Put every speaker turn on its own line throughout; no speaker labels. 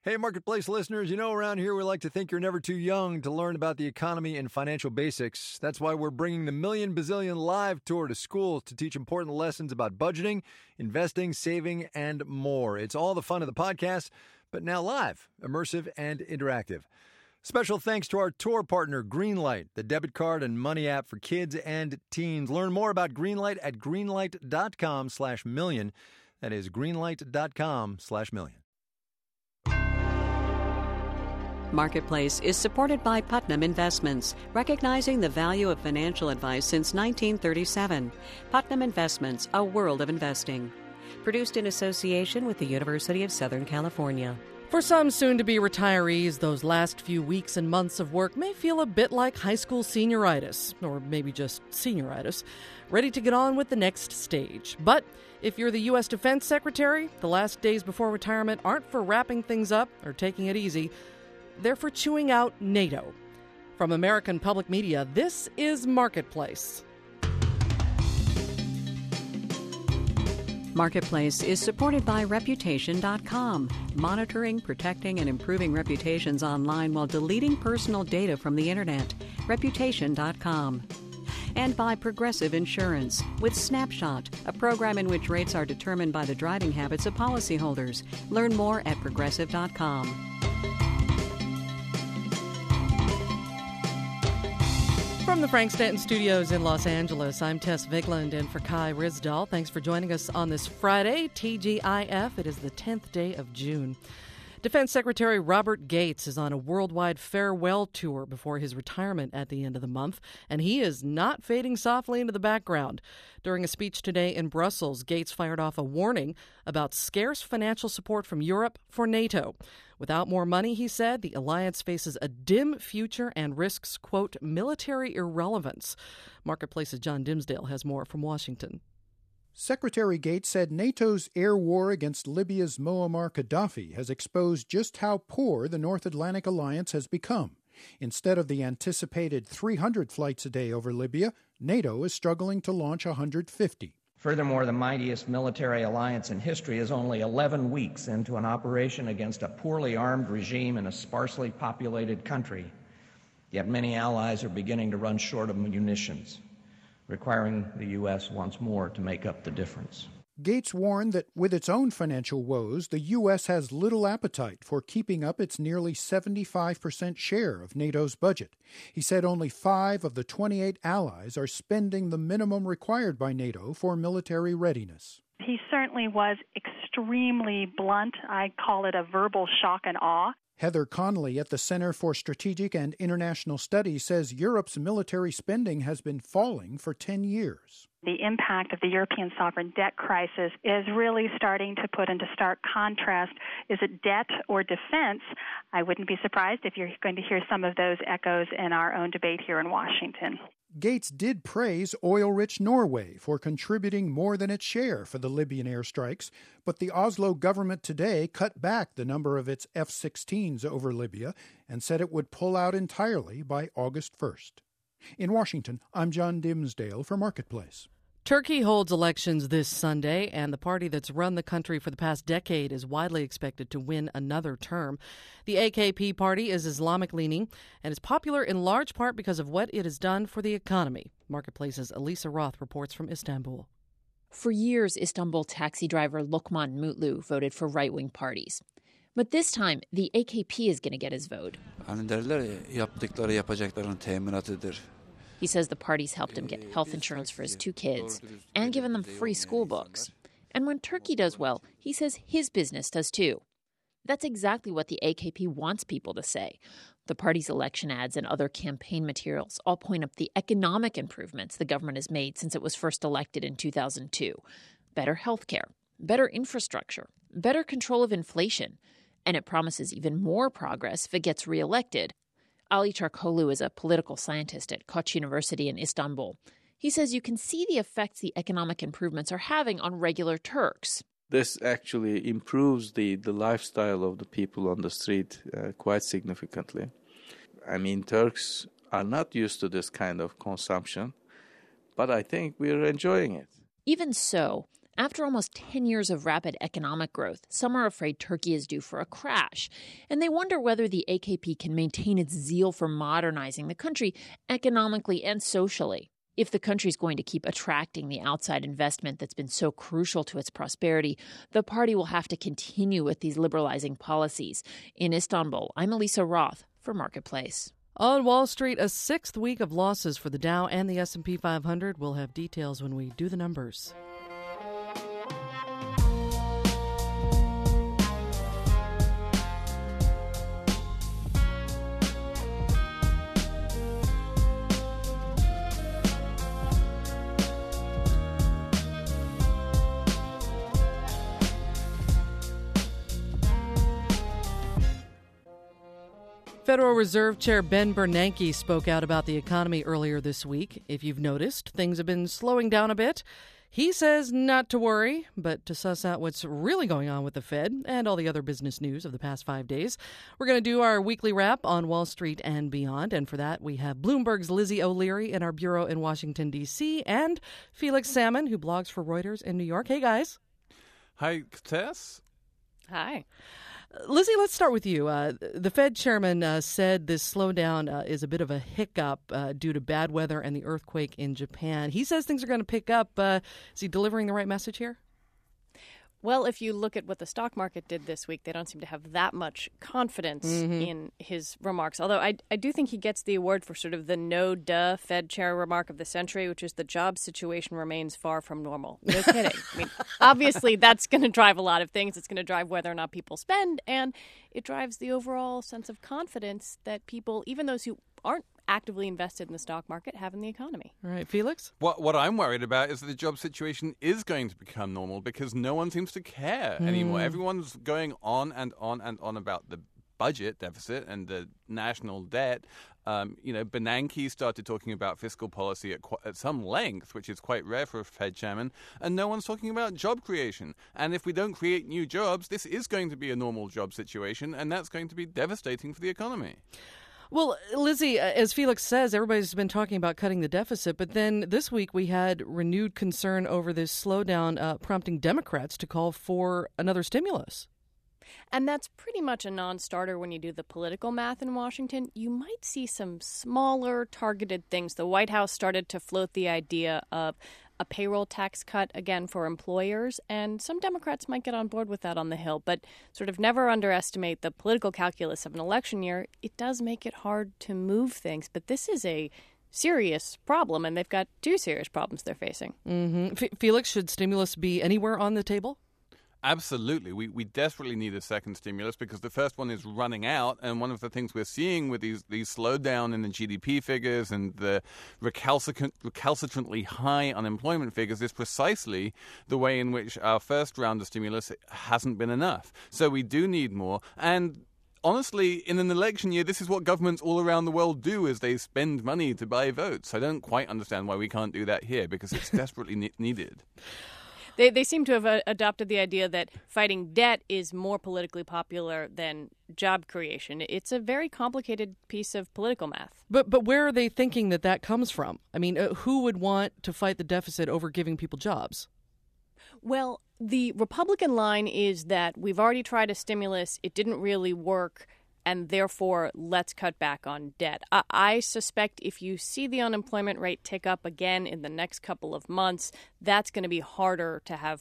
Hey, Marketplace listeners, around here we like to think you're never too young to learn about the economy and financial basics. That's why we're bringing the Million Bazillion Live Tour to schools to teach important lessons about budgeting, investing, saving, and more. It's all the fun of the podcast, but now live, immersive, and interactive. Special thanks to our tour partner, Greenlight, the debit card and money app for kids and teens. Learn more about Greenlight at greenlight.com/million. That is greenlight.com/million.
Marketplace is supported by Putnam Investments, recognizing the value of financial advice since 1937. Putnam Investments, a world of investing. Produced in association with the University of Southern California.
For some soon-to-be retirees, those last few weeks and months of work may feel a bit like high school senioritis, or maybe just senioritis, ready to get on with the next stage. But if you're the U.S. Defense Secretary, the last days before retirement aren't for wrapping things up or taking it easy. They're for chewing out NATO. From American Public Media, this is Marketplace.
Marketplace is supported by Reputation.com, monitoring, protecting, and improving reputations online while deleting personal data from the Internet. Reputation.com. And by Progressive Insurance, with Snapshot, a program in which rates are determined by the driving habits of policyholders. Learn more at Progressive.com.
From the Frank Stanton Studios in Los Angeles, I'm Tess Vigland in for Kai Risdal. Thanks for joining us on this Friday, TGIF. It is the 10th day of June. Defense Secretary Robert Gates is on a worldwide farewell tour before his retirement at the end of the month, and he is not fading softly into the background. During a speech today in Brussels, Gates fired off a warning about scarce financial support from Europe for NATO. Without more money, he said, the alliance faces a dim future and risks, quote, military irrelevance. Marketplace's John Dimsdale has more from Washington.
Secretary Gates said NATO's air war against Libya's Muammar Gaddafi has exposed just how poor the North Atlantic alliance has become. Instead of the anticipated 300 flights a day over Libya, NATO is struggling to launch 150.
Furthermore, the mightiest military alliance in history is only 11 weeks into an operation against a poorly armed regime in a sparsely populated country. Yet many allies are beginning to run short of munitions, requiring the U.S. once more to make up the difference.
Gates warned that with its own financial woes, the U.S. has little appetite for keeping up its nearly 75% share of NATO's budget. He said only 5 of the 28 allies are spending the minimum required by NATO for military readiness.
He certainly was extremely blunt. I call it a verbal shock and awe.
Heather Connolly at the Center for Strategic and International Studies says Europe's military spending has been falling for 10 years.
The impact of the European sovereign debt crisis is really starting to put into stark contrast. Is it debt or defense? I wouldn't be surprised if you're going to hear some of those echoes in our own debate here in Washington.
Gates did praise oil-rich Norway for contributing more than its share for the Libyan airstrikes, but the Oslo government today cut back the number of its F-16s over Libya and said it would pull out entirely by August 1st. In Washington, I'm John Dimsdale for Marketplace.
Turkey holds elections this Sunday, and the party that's run the country for the past decade is widely expected to win another term. The AKP party is Islamic-leaning and is popular in large part because of what it has done for the economy. Marketplace's Elisa Roth reports from Istanbul.
For years, Istanbul taxi driver Lokman Mutlu voted for right-wing parties. But this time, the AKP is going to get his vote. He says the party's helped him get health insurance for his 2 kids and given them free school books. And when Turkey does well, he says his business does too. That's exactly what the AKP wants people to say. The party's election ads and other campaign materials all point up the economic improvements the government has made since it was first elected in 2002. Better health care, better infrastructure, better control of inflation. And it promises even more progress if it gets reelected. Ali Çarkoğlu is a political scientist at Koç University in Istanbul. He says you can see the effects the economic improvements are having on regular Turks.
This actually improves the lifestyle of the people on the street quite significantly. I mean, Turks are not used to this kind of consumption, but I think we're enjoying it.
Even so, After almost 10 years of rapid economic growth, some are afraid Turkey is due for a crash, and they wonder whether the AKP can maintain its zeal for modernizing the country economically and socially. If the country's going to keep attracting the outside investment that's been so crucial to its prosperity, the party will have to continue with these liberalizing policies. In Istanbul, I'm Elisa Roth for Marketplace.
On Wall Street, a sixth week of losses for the Dow and the S&P 500. We'll have details when we do the numbers. Federal Reserve Chair Ben Bernanke spoke out about the economy earlier this week. If you've noticed, things have been slowing down a bit. He says not to worry, but to suss out what's really going on with the Fed and all the other business news of the past 5 days, we're going to do our weekly wrap on Wall Street and beyond. And for that, we have Bloomberg's Lizzie O'Leary in our bureau in Washington, D.C., and Felix Salmon, who blogs for Reuters in New York. Hey, guys.
Hi, Tess.
Hi. Lizzie, let's start with you. The Fed chairman said this slowdown is a bit of a hiccup due to bad weather and the earthquake in Japan. He says things are going to pick up. Is he delivering the right message here?
Well, if you look at what the stock market did this week, they don't seem to have that much confidence in his remarks. Although I do think he gets the award for sort of the no-duh Fed chair remark of the century, which is the job situation remains far from normal. No kidding. I mean, obviously, that's going to drive a lot of things. It's going to drive whether or not people spend, and it drives the overall sense of confidence that people, even those who aren't actively invested in the stock market, have in the economy.
All right, Felix?
What I'm worried about is that the job situation is going to become normal because no one seems to care anymore. Everyone's going on and on and on about the budget deficit and the national debt. Bernanke started talking about fiscal policy at some length, which is quite rare for a Fed chairman, and no one's talking about job creation. And if we don't create new jobs, this is going to be a normal job situation, and that's going to be devastating for the economy.
Well, Lizzie, as Felix says, everybody's been talking about cutting the deficit, but then this week we had renewed concern over this slowdown, prompting Democrats to call for another stimulus.
And that's pretty much a non-starter when you do the political math in Washington. You might see some smaller targeted things. The White House started to float the idea of a payroll tax cut again for employers, and some Democrats might get on board with that on the Hill. But sort of never underestimate the political calculus of an election year. It does make it hard to move things, but this is a serious problem, and they've got two serious problems they're facing.
Felix, should stimulus be anywhere on the table?
Absolutely. We desperately need a second stimulus because the first one is running out. And one of the things we're seeing with these slowdown in the GDP figures and the recalcitrantly high unemployment figures is precisely the way in which our first round of stimulus hasn't been enough. So we do need more. And honestly, in an election year, this is what governments all around the world do, is they spend money to buy votes. I don't quite understand why we can't do that here because it's desperately needed.
They seem to have adopted the idea that fighting debt is more politically popular than job creation. It's a very complicated piece of political math.
But where are they thinking that comes from? I mean, who would want to fight the deficit over giving people jobs?
Well, the Republican line is that we've already tried a stimulus. It didn't really work. And therefore, let's cut back on debt. I suspect if you see the unemployment rate tick up again in the next couple of months, that's going to be harder to have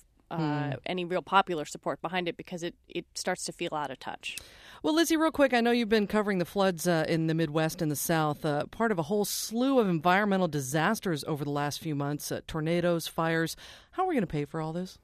any real popular support behind it because it starts to feel out of touch.
Well, Lizzie, real quick, I know you've been covering the floods in the Midwest and the South, part of a whole slew of environmental disasters over the last few months, tornadoes, fires. How are we going to pay for all this?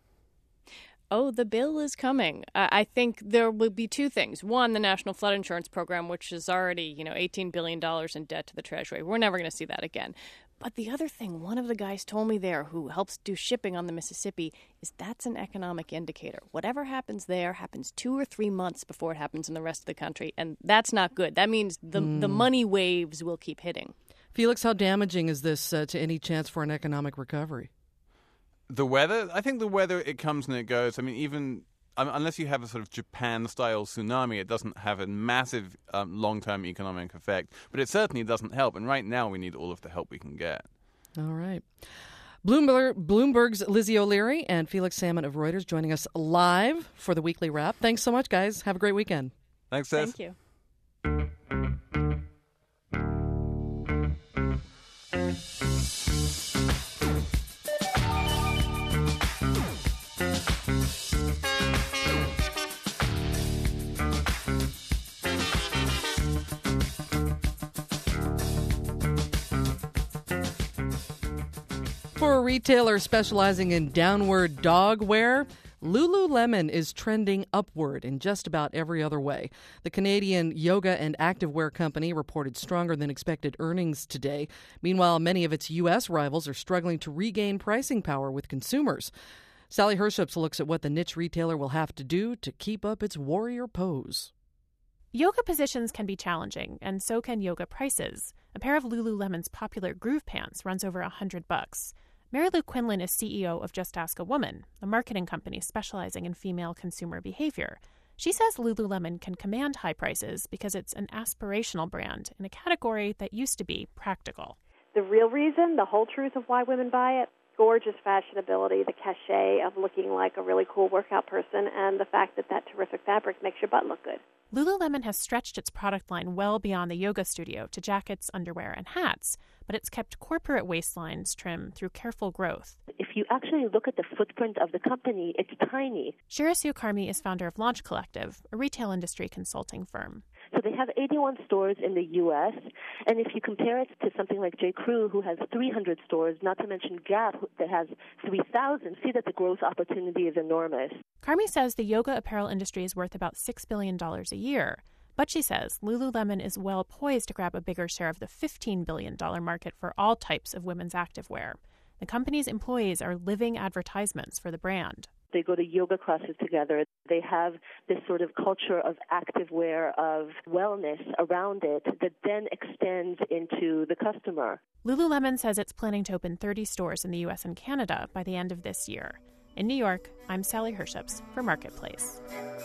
Oh, the bill is coming. I think there will be two things. One, the National Flood Insurance Program, which is already, $18 billion in debt to the Treasury. We're never going to see that again. But the other thing, one of the guys told me there who helps do shipping on the Mississippi, is that's an economic indicator. Whatever happens there happens 2 or 3 months before it happens in the rest of the country. And that's not good. That means the money waves will keep hitting.
Felix, how damaging is this to any chance for an economic recovery?
The weather? I think the weather, it comes and it goes. I mean, unless you have a sort of Japan-style tsunami, it doesn't have a massive long-term economic effect. But it certainly doesn't help. And right now we need all of the help we can get.
All right. Bloomberg's Lizzie O'Leary and Felix Salmon of Reuters joining us live for the Weekly Wrap. Thanks so much, guys. Have a great weekend.
Thanks, Tess.
Thank you.
For a retailer specializing in downward dog wear, Lululemon is trending upward in just about every other way. The Canadian yoga and activewear company reported stronger than expected earnings today. Meanwhile, many of its U.S. rivals are struggling to regain pricing power with consumers. Sally Herships looks at what the niche retailer will have to do to keep up its warrior pose.
Yoga positions can be challenging, and so can yoga prices. A pair of Lululemon's popular Groove pants runs over $100. Mary Lou Quinlan is CEO of Just Ask a Woman, a marketing company specializing in female consumer behavior. She says Lululemon can command high prices because it's an aspirational brand in a category that used to be practical.
The real reason, the whole truth of why women buy it, gorgeous fashionability, the cachet of looking like a really cool workout person, and the fact that that terrific fabric makes your butt look good.
Lululemon has stretched its product line well beyond the yoga studio to jackets, underwear, and hats, but it's kept corporate waistlines trim through careful growth.
If you actually look at the footprint of the company, it's tiny.
Shirasu Karmi is founder of Launch Collective, a retail industry consulting firm.
So they have 81 stores in the U.S., and if you compare it to something like J. Crew, who has 300 stores, not to mention Gap, that has 3,000, see that the growth opportunity is enormous.
Karmi says the yoga apparel industry is worth about $6 billion a year. But she says Lululemon is well poised to grab a bigger share of the $15 billion market for all types of women's activewear. The company's employees are living advertisements for the brand.
They go to yoga classes together. They have this sort of culture of activewear, of wellness around it that then extends into the customer.
Lululemon says it's planning to open 30 stores in the U.S. and Canada by the end of this year. In New York, I'm Sally Herships for Marketplace.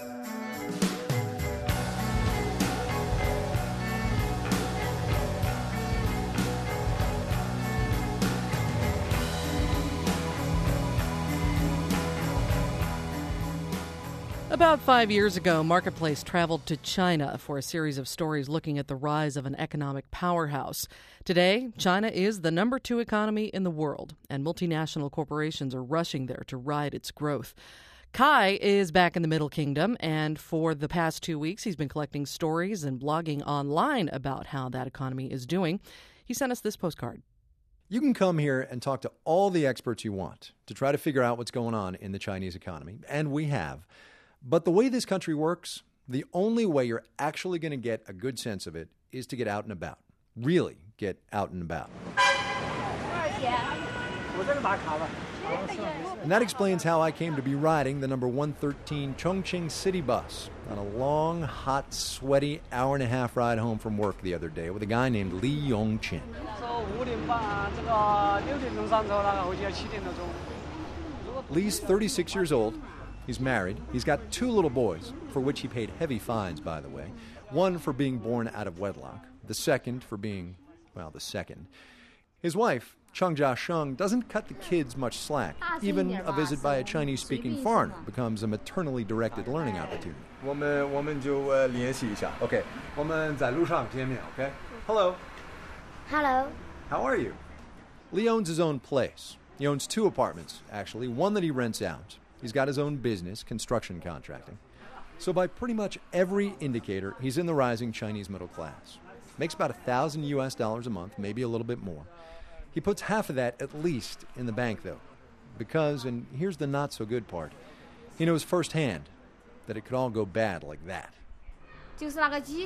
About 5 years ago, Marketplace traveled to China for a series of stories looking at the rise of an economic powerhouse. Today, China is the number 2 economy in the world, and multinational corporations are rushing there to ride its growth. Kai is back in the Middle Kingdom, and for the past 2 weeks, he's been collecting stories and blogging online about how that economy is doing. He sent us this postcard.
You can come here and talk to all the experts you want to try to figure out what's going on in the Chinese economy, and we have. But the way this country works, the only way you're actually going to get a good sense of it is to get out and about. Really get out and about. And that explains how I came to be riding the number 113 Chongqing City bus on a long, hot, sweaty hour-and-a-half ride home from work the other day with a guy named Li Yongqin. Li's 36 years old. He's married. He's got 2 little boys, for which he paid heavy fines, by the way. One for being born out of wedlock. The second for being, well, the second. His wife, Cheng Jia-sheng, doesn't cut the kids much slack. Even a visit by a Chinese-speaking foreigner becomes a maternally directed learning opportunity. Okay. Okay. Hello.
Hello.
How are you? Li owns his own place. He owns 2 apartments, actually, one that he rents out. He's got his own business, construction contracting. So by pretty much every indicator, he's in the rising Chinese middle class. Makes about $1,000 a month, maybe a little bit more. He puts half of that at least in the bank, though, because, and here's the not-so-good part, he knows firsthand that it could all go bad like that. His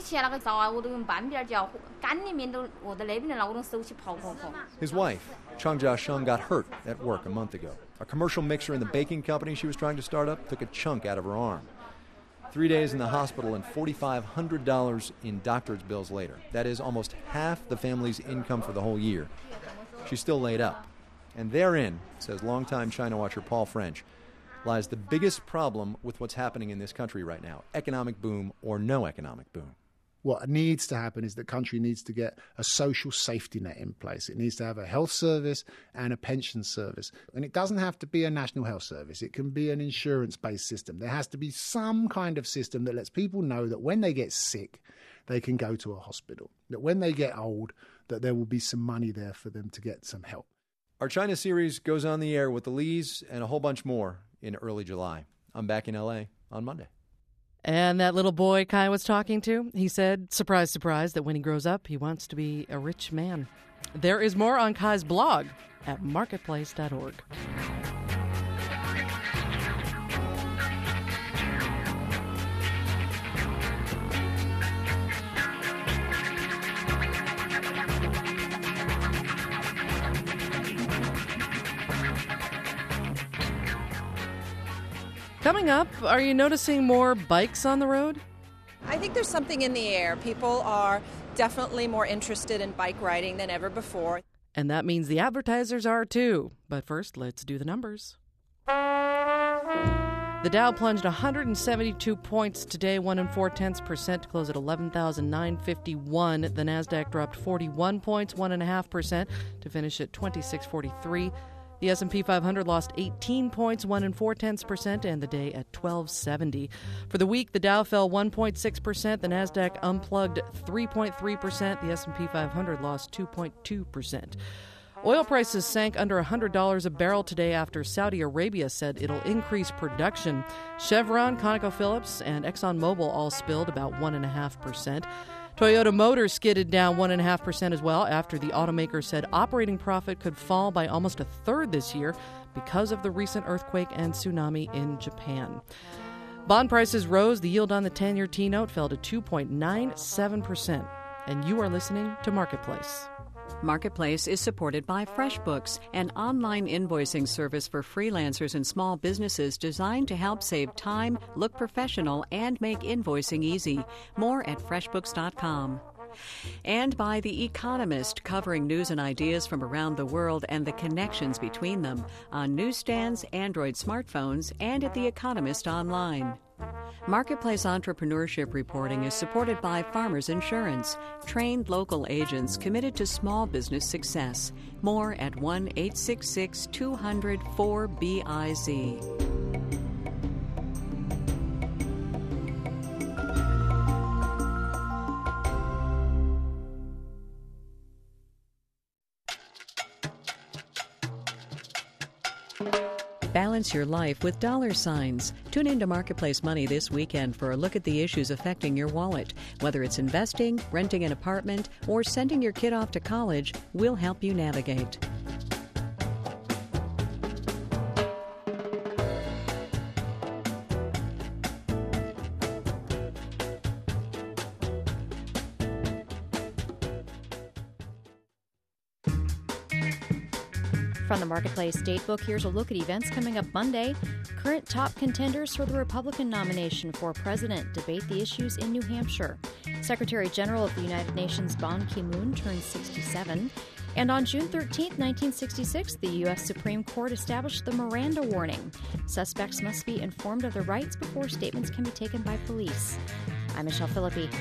wife, Cheng Jia-sheng, got hurt at work a month ago. A commercial mixer in the baking company she was trying to start up took a chunk out of her arm. 3 days in the hospital and $4,500 in doctor's bills later. That is almost half the family's income for the whole year. She's still laid up. And therein, says longtime China watcher Paul French, lies the biggest problem with what's happening in this country right now, economic boom or no economic boom.
What needs to happen is the country needs to get a social safety net in place. It needs to have a health service and a pension service. And it doesn't have to be a national health service. It can be an insurance-based system. There has to be some kind of system that lets people know that when they get sick, they can go to a hospital. That when they get old, that there will be some money there for them to get some help.
Our China series goes on the air with the Lees and a whole bunch more in early July. I'm back in L.A. on Monday.
And that little boy Kai was talking to, he said, surprise, surprise, that when he grows up, he wants to be a rich man. There is more on Kai's blog at marketplace.org. Coming up, are you noticing more bikes on the road?
I think there's something in the air. People are definitely more interested in bike riding than ever before.
And that means the advertisers are too. But first, let's do the numbers. The Dow plunged 172 points today, 1 4/10%, to close at 11,951. The Nasdaq dropped 41 points, 1.5%, to finish at 2643. The S&P 500 lost 18 points, 1 4/10%, and the day at 1270. For the week, the Dow fell 1.6%, the Nasdaq unplugged 3.3%, the S&P 500 lost 2.2%. Oil prices sank under $100 a barrel today after Saudi Arabia said it'll increase production. Chevron, ConocoPhillips, and ExxonMobil all spilled about 1.5%. Toyota Motors skidded down 1.5% as well after the automaker said operating profit could fall by almost a third this year because of the recent earthquake and tsunami in Japan. Bond prices rose. The yield on the 10-year T-note fell to 2.97%. And you are listening to Marketplace.
Marketplace is supported by FreshBooks, an online invoicing service for freelancers and small businesses designed to help save time, look professional, and make invoicing easy. More at FreshBooks.com. And by The Economist, covering news and ideas from around the world and the connections between them on newsstands, Android smartphones, and at The Economist online. Marketplace entrepreneurship reporting is supported by Farmers Insurance, trained local agents committed to small business success. More at 1-866-200-4BIZ. Balance your life with dollar signs. Tune into Marketplace Money this weekend for a look at the issues affecting your wallet. Whether it's investing, renting an apartment, or sending your kid off to college, we'll help you navigate.
From the Marketplace Datebook, here's a look at events coming up Monday. Current top contenders for the Republican nomination for president debate the issues in New Hampshire. Secretary General of the United Nations Ban Ki-moon turns 67. And on June 13, 1966, the U.S. Supreme Court established the Miranda warning. Suspects must be informed of their rights before statements can be taken by police. I'm Michelle Philippi.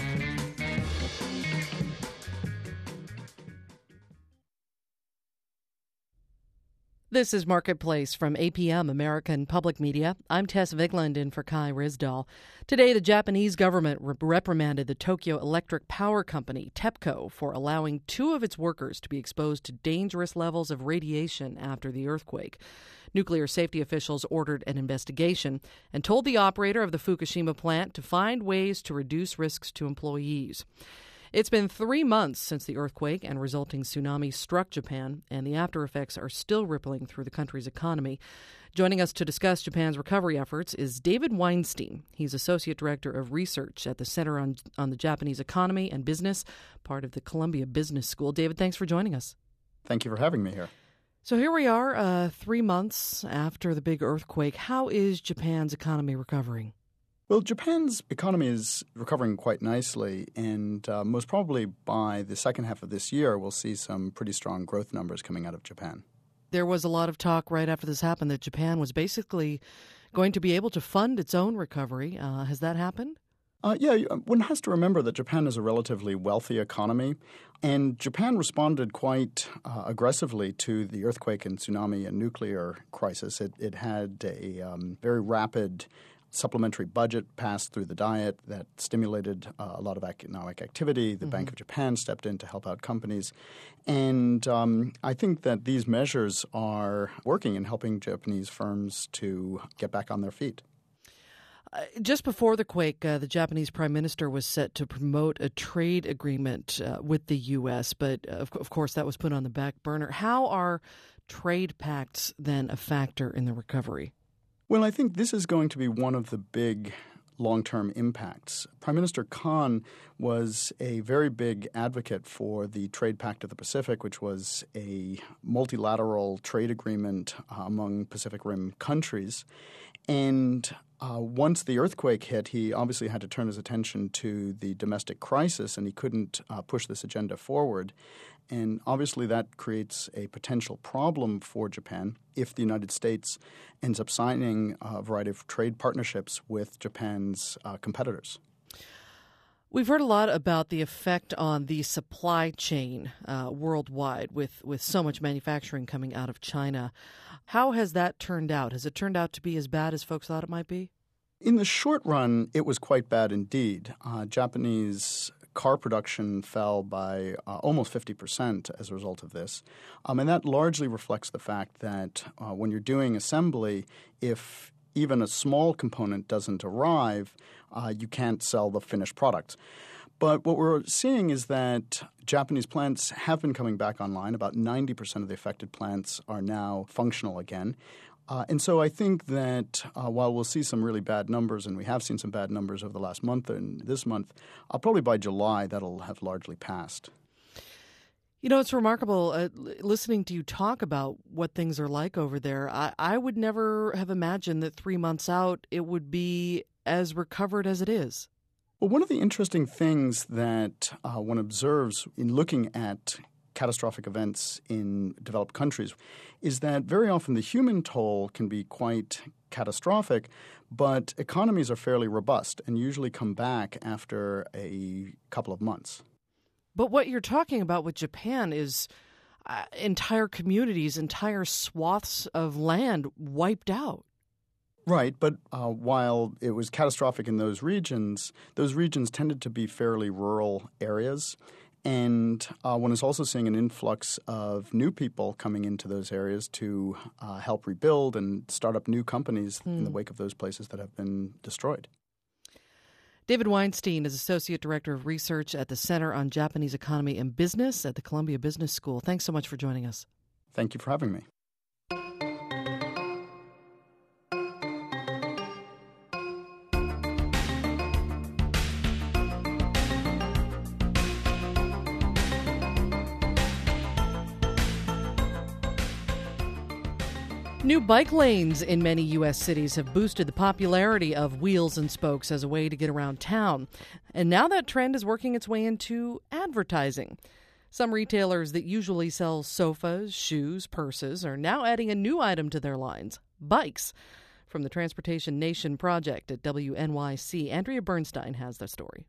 This is Marketplace from APM, American Public Media. I'm Tess Vigland in for Kai Ryssdal. Today, the Japanese government reprimanded the Tokyo Electric Power Company, TEPCO, for allowing 2 of its workers to be exposed to dangerous levels of radiation after the earthquake. Nuclear safety officials ordered an investigation and told the operator of the Fukushima plant to find ways to reduce risks to employees. It's been 3 months since the earthquake and resulting tsunami struck Japan, and the after effects are still rippling through the country's economy. Joining us to discuss Japan's recovery efforts is David Weinstein. He's Associate Director of Research at the Center on the Japanese Economy and Business, part of the Columbia Business School. David, thanks for joining us.
Thank you for having me here.
So here we are, 3 months after the big earthquake. How is Japan's economy recovering?
Well, Japan's economy is recovering quite nicely, and most probably by the second half of this year, we'll see some pretty strong growth numbers coming out of Japan.
There was a lot of talk right after this happened that Japan was basically going to be able to fund its own recovery. Has that happened?
One has to remember that Japan is a relatively wealthy economy, and Japan responded quite aggressively to the earthquake and tsunami and nuclear crisis. It had a very rapid supplementary budget passed through the Diet that stimulated a lot of economic activity. The Bank of Japan stepped in to help out companies. And I think that these measures are working in helping Japanese firms to get back on their feet.
Just before the quake, the Japanese prime minister was set to promote a trade agreement with the U.S., but of course that was put on the back burner. How are trade pacts then a factor in the recovery?
Well, I think this is going to be one of the big long-term impacts. Prime Minister Khan was a very big advocate for the Trade Pact of the Pacific, which was a multilateral trade agreement among Pacific Rim countries. And once the earthquake hit, he obviously had to turn his attention to the domestic crisis, and he couldn't push this agenda forward. And obviously that creates a potential problem for Japan if the United States ends up signing a variety of trade partnerships with Japan's competitors.
We've heard a lot about the effect on the supply chain worldwide with so much manufacturing coming out of China. How has that turned out? Has it turned out to be as bad as folks thought it might be?
In the short run, it was quite bad indeed. Japanese car production fell by almost 50% as a result of this. And that largely reflects the fact that when you're doing assembly, if even a small component doesn't arrive, you can't sell the finished product. But what we're seeing is that Japanese plants have been coming back online. About 90% of the affected plants are now functional again. And so I think that while we'll see some really bad numbers, and we have seen some bad numbers over the last month and this month, probably by July that'll have largely passed.
You know, it's remarkable listening to you talk about what things are like over there. I would never have imagined that 3 months out it would be as recovered as it is.
Well, one of the interesting things that one observes in looking at catastrophic events in developed countries is that very often the human toll can be quite catastrophic, but economies are fairly robust and usually come back after a couple of months.
But what you're talking about with Japan is entire communities, entire swaths of land wiped out.
Right, but while it was catastrophic in those regions tended to be fairly rural areas. And one is also seeing an influx of new people coming into those areas to help rebuild and start up new companies in the wake of those places that have been destroyed.
David Weinstein is Associate Director of Research at the Center on Japanese Economy and Business at the Columbia Business School. Thanks so much for joining us.
Thank you for having me.
New bike lanes in many U.S. cities have boosted the popularity of wheels and spokes as a way to get around town. And now that trend is working its way into advertising. Some retailers that usually sell sofas, shoes, purses are now adding a new item to their lines, bikes. From the Transportation Nation Project at WNYC, Andrea Bernstein has the story.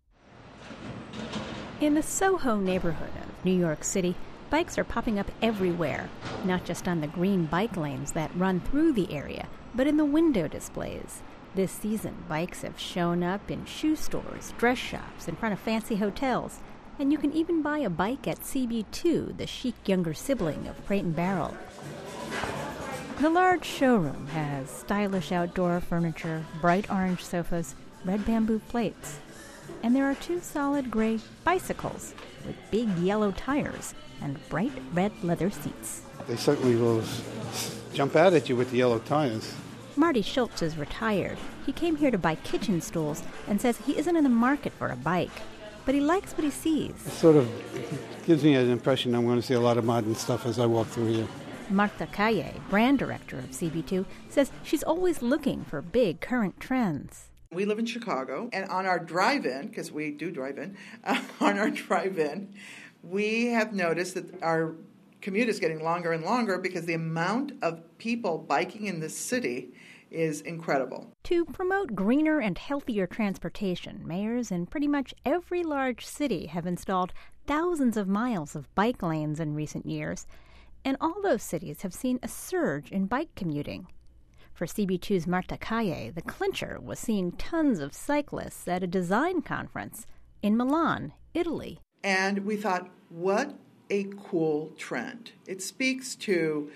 In the Soho neighborhood of New York City, bikes are popping up everywhere, not just on the green bike lanes that run through the area, but in the window displays. This season, bikes have shown up in shoe stores, dress shops, in front of fancy hotels, and you can even buy a bike at CB2, the chic younger sibling of Crate & Barrel. The large showroom has stylish outdoor furniture, bright orange sofas, red bamboo plates. And there are two solid gray bicycles with big yellow tires and bright red leather seats.
They certainly will jump out at you with the yellow tires.
Marty Schultz is retired. He came here to buy kitchen stools and says he isn't in the market for a bike, but he likes what he sees.
It sort of gives me an impression I'm going to see a lot of modern stuff as I walk through here.
Martha Calle, brand director of CB2, says she's always looking for big current trends.
We live in Chicago, and on our drive-in, because we do drive-in, on our drive-in, we have noticed that our commute is getting longer and longer because the amount of people biking in this city is incredible.
To promote greener and healthier transportation, mayors in pretty much every large city have installed thousands of miles of bike lanes in recent years, and all those cities have seen a surge in bike commuting. For CB2's Marta Calle, the clincher was seeing tons of cyclists at a design conference in Milan, Italy.
And we thought, what a cool trend. It speaks to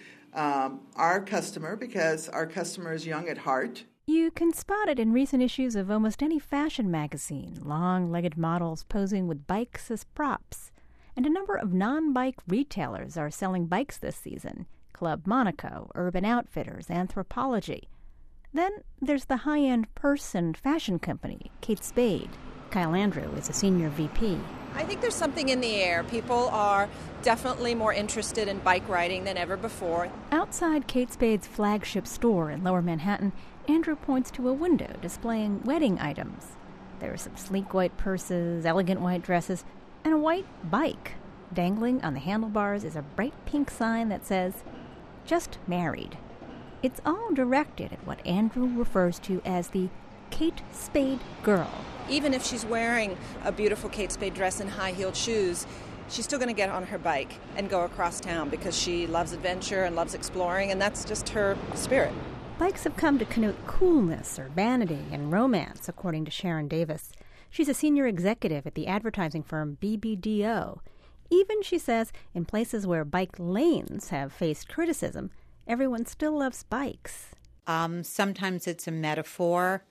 our customer, because our customer is young at heart.
You can spot it in recent issues of almost any fashion magazine, long-legged models posing with bikes as props. And a number of non-bike retailers are selling bikes this season. Club Monaco, Urban Outfitters, Anthropologie. Then there's the high-end purse and fashion company, Kate Spade. Kyle Andrew is a senior VP.
I think there's something in the air. People are definitely more interested in bike riding than ever before.
Outside Kate Spade's flagship store in Lower Manhattan, Andrew points to a window displaying wedding items. There are some sleek white purses, elegant white dresses, and a white bike. Dangling on the handlebars is a bright pink sign that says, "Just married." It's all directed at what Andrew refers to as the Kate Spade girl.
Even if she's wearing a beautiful Kate Spade dress and high-heeled shoes, she's still going to get on her bike and go across town because she loves adventure and loves exploring, and that's just her spirit.
Bikes have come to connote coolness, urbanity, and romance, according to Sharon Davis. She's a senior executive at the advertising firm BBDO. Even, she says, in places where bike lanes have faced criticism, everyone still loves bikes.
Sometimes it's a metaphor.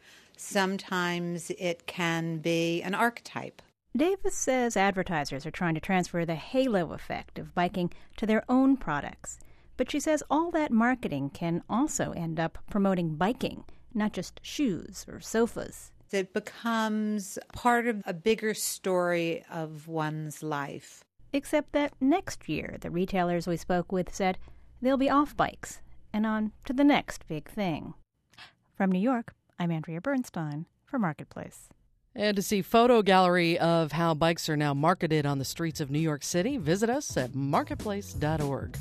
Sometimes it can be an archetype.
Davis says advertisers are trying to transfer the halo effect of biking to their own products. But she says all that marketing can also end up promoting biking, not just shoes or sofas.
It becomes part of a bigger story of one's life.
Except that next year, the retailers we spoke with said they'll be off bikes and on to the next big thing. From New York, I'm Andrea Bernstein for Marketplace.
And to see photo gallery of how bikes are now marketed on the streets of New York City, visit us at marketplace.org.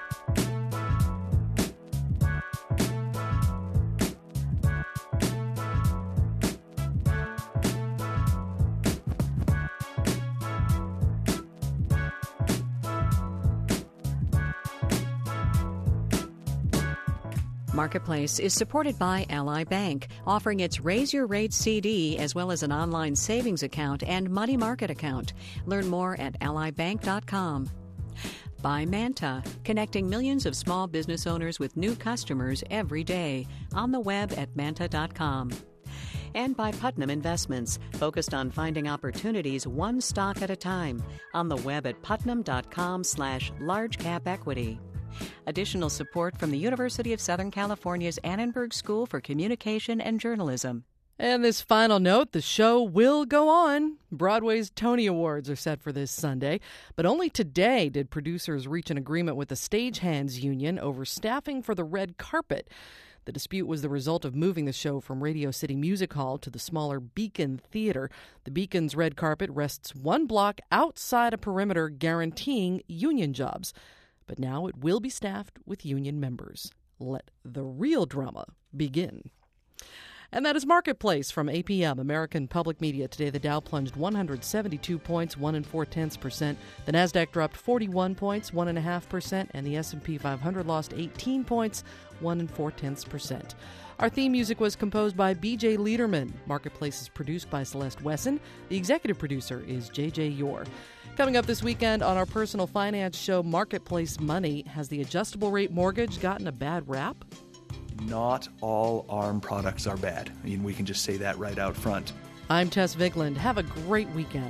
Marketplace is supported by Ally Bank, offering its Raise Your Rate CD as well as an online savings account and money market account. Learn more at allybank.com. By Manta, connecting millions of small business owners with new customers every day on the web at manta.com. And by Putnam Investments, focused on finding opportunities one stock at a time on the web at putnam.com/largecapequity. Additional support from the University of Southern California's Annenberg School for Communication and Journalism.
And this final note, the show will go on. Broadway's Tony Awards are set for this Sunday, but only today did producers reach an agreement with the Stagehands Union over staffing for the red carpet. The dispute was the result of moving the show from Radio City Music Hall to the smaller Beacon Theater. The Beacon's red carpet rests one block outside a perimeter guaranteeing union jobs. But now it will be staffed with union members. Let the real drama begin. And that is Marketplace from APM, American Public Media. Today, the Dow plunged 172 points, 1 4/10%. The Nasdaq dropped 41 points, 1.5%, and the S&P 500 lost 18 points, 1 4/10%. Our theme music was composed by B.J. Liederman. Marketplace is produced by Celeste Wesson. The executive producer is J.J. Yore. Coming up this weekend on our personal finance show, Marketplace Money. Has the adjustable rate mortgage gotten a bad rap?
Not all ARM products are bad. I mean, we can just say that right out front.
I'm Tess Vigland. Have a great weekend.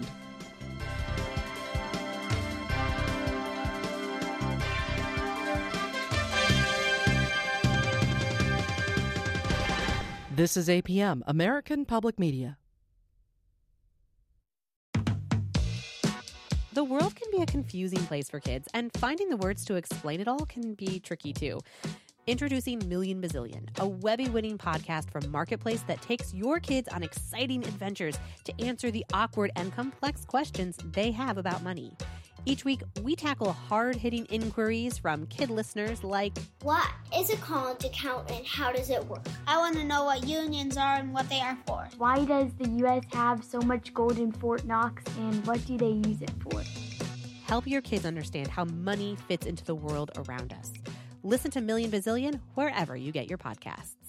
This is APM, American Public Media.
The world can be a confusing place for kids, and finding the words to explain it all can be tricky too. Introducing Million Bazillion, a Webby-winning podcast from Marketplace that takes your kids on exciting adventures to answer the awkward and complex questions they have about money. Each week, we tackle hard-hitting inquiries from kid listeners like,
what is a college account and how does it work? I want to know what unions are and what they are for.
Why does the U.S. have so much gold in Fort Knox, and what do they use it for?
Help your kids understand how money fits into the world around us. Listen to Million Bazillion wherever you get your podcasts.